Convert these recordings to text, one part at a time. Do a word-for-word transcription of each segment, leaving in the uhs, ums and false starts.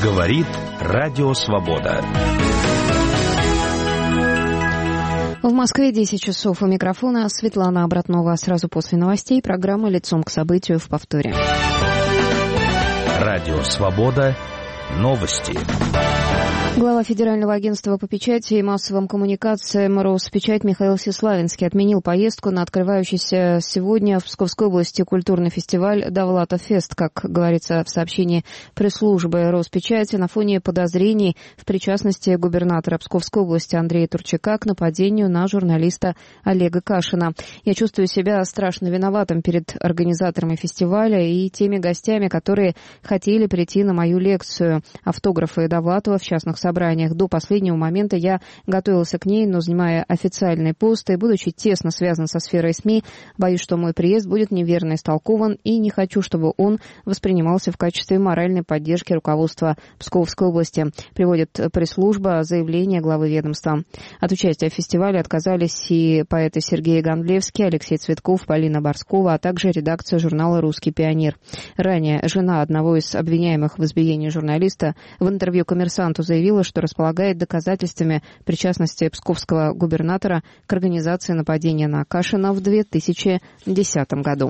Говорит Радио Свобода. В Москве десять часов. У микрофона Светлана Обратнова. Сразу после новостей программа «Лицом к событию» в повторе. Радио Свобода. Новости. Глава Федерального агентства по печати и массовым коммуникациям Роспечать Михаил Всеславинский отменил поездку на открывающийся сегодня в Псковской области культурный фестиваль «Довлатов-фест», как говорится в сообщении пресс-службы Роспечати, на фоне подозрений в причастности губернатора Псковской области Андрея Турчака к нападению на журналиста Олега Кашина. Я чувствую себя страшно виноватым перед организаторами фестиваля и теми гостями, которые хотели прийти на мою лекцию. Автографы Довлатова в частных собраниях. До последнего момента я готовился к ней, но, занимая официальный пост и будучи тесно связан со сферой СМИ, боюсь, что мой приезд будет неверно истолкован, и не хочу, чтобы он воспринимался в качестве моральной поддержки руководства Псковской области, приводит пресс-служба заявление главы ведомства. От участия в фестивале отказались и поэты Сергей Гондлевский, Алексей Цветков, Полина Борскова, а также редакция журнала «Русский пионер». Ранее жена одного из обвиняемых в избиении журналиста в интервью «Коммерсанту» заявила, что располагает доказательствами причастности псковского губернатора к организации нападения на Кашина в две тысячи десятом году.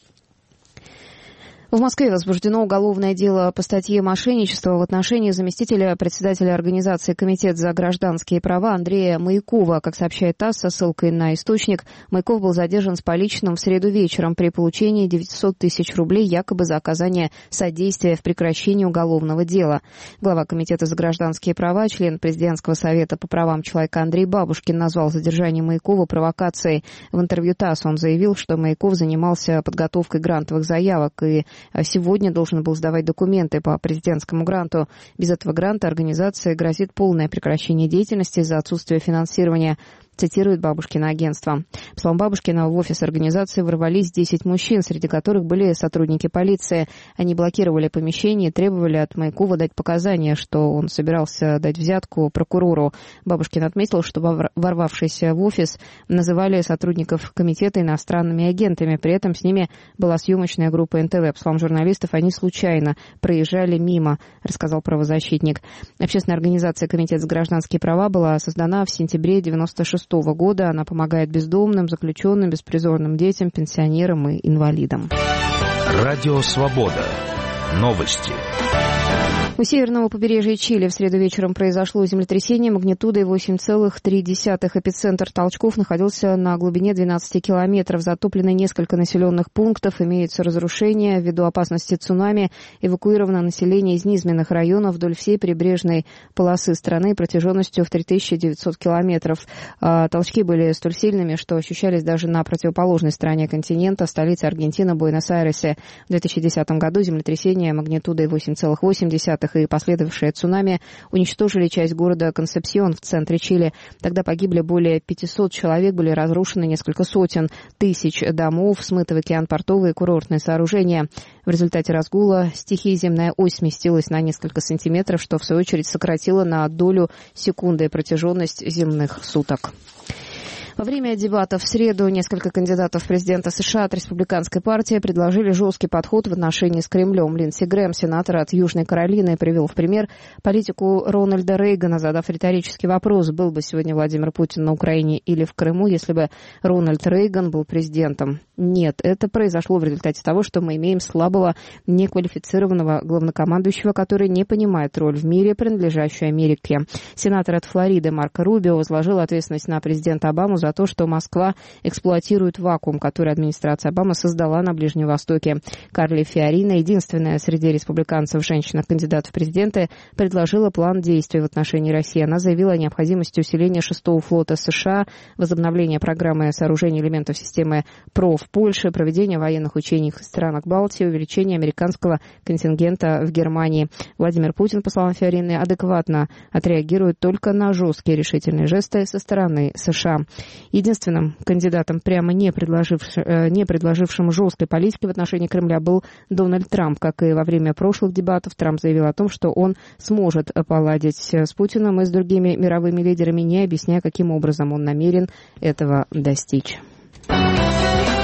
В Москве возбуждено уголовное дело по статье «Мошенничество» в отношении заместителя председателя организации «Комитет за гражданские права» Андрея Маякова. Как сообщает ТАСС со ссылкой на источник, Маяков был задержан с поличным в среду вечером при получении девятьсот тысяч рублей якобы за оказание содействия в прекращении уголовного дела. Глава Комитета за гражданские права, член Президентского совета по правам человека Андрей Бабушкин назвал задержание Маякова провокацией. В интервью ТАСС он заявил, что Маяков занимался подготовкой грантовых заявок и сегодня должен был сдавать документы по президентскому гранту. Без этого гранта организации грозит полное прекращение деятельности из-за отсутствия финансирования, цитирует Бабушкина агентство. По словам Бабушкина, в офис организации ворвались десять мужчин, среди которых были сотрудники полиции. Они блокировали помещение и требовали от Маякова дать показания, что он собирался дать взятку прокурору. Бабушкин отметил, что ворвавшиеся в офис называли сотрудников комитета иностранными агентами. При этом с ними была съемочная группа эн тэ вэ. По словам журналистов, они случайно проезжали мимо, рассказал правозащитник. Общественная организация «Комитет за гражданские права» была создана в сентябре девяносто шестого года. Она помогает бездомным, заключенным, беспризорным детям, пенсионерам и инвалидам. Радио Свобода. Новости. У северного побережья Чили в среду вечером произошло землетрясение магнитудой восемь целых три десятых. Эпицентр толчков находился на глубине двенадцати километров. Затоплены несколько населенных пунктов, имеются разрушения. Ввиду опасности цунами эвакуировано население из низменных районов вдоль всей прибрежной полосы страны протяженностью в три тысячи девятьсот километров. Толчки были столь сильными, что ощущались даже на противоположной стороне континента, столице Аргентины, Буэнос-Айресе. В две тысячи десятом году землетрясение магнитудой восемь целых восемь десятых и последовавшее цунами уничтожили часть города Консепсьон в центре Чили. Тогда погибли более пятисот человек, были разрушены несколько сотен тысяч домов, смыты в океан портовые и курортные сооружения. В результате разгула стихии земная ось сместилась на несколько сантиметров, что в свою очередь сократило на долю секунды протяженность земных суток. Во время дебатов в среду несколько кандидатов в президента США от республиканской партии предложили жесткий подход в отношении с Кремлем. Линдси Грэм, сенатор от Южной Каролины, привел в пример политику Рональда Рейгана, задав риторический вопрос: был бы сегодня Владимир Путин на Украине или в Крыму, если бы Рональд Рейган был президентом? Нет, это произошло в результате того, что мы имеем слабого, неквалифицированного главнокомандующего, который не понимает роль в мире, принадлежащую Америке. Сенатор от Флориды Марко Рубио возложил ответственность на президента Обаму за то, что Москва эксплуатирует вакуум, который администрация Обамы создала на Ближнем Востоке. Карли Фиорина, единственная среди республиканцев женщина-кандидат в президенты, предложила план действий в отношении России. Она заявила о необходимости усиления шестого флота США, возобновления программы сооружения элементов системы ПРО в Польше, проведения военных учений в странах Балтии, увеличения американского контингента в Германии. Владимир Путин, по словам Фиорины, адекватно отреагирует только на жесткие решительные жесты со стороны США. Единственным кандидатом, прямо не, предложившим, не предложившим жесткой политики в отношении Кремля, был Дональд Трамп. Как и во время прошлых дебатов, Трамп заявил о том, что он сможет поладить с Путиным и с другими мировыми лидерами, не объясняя, каким образом он намерен этого достичь.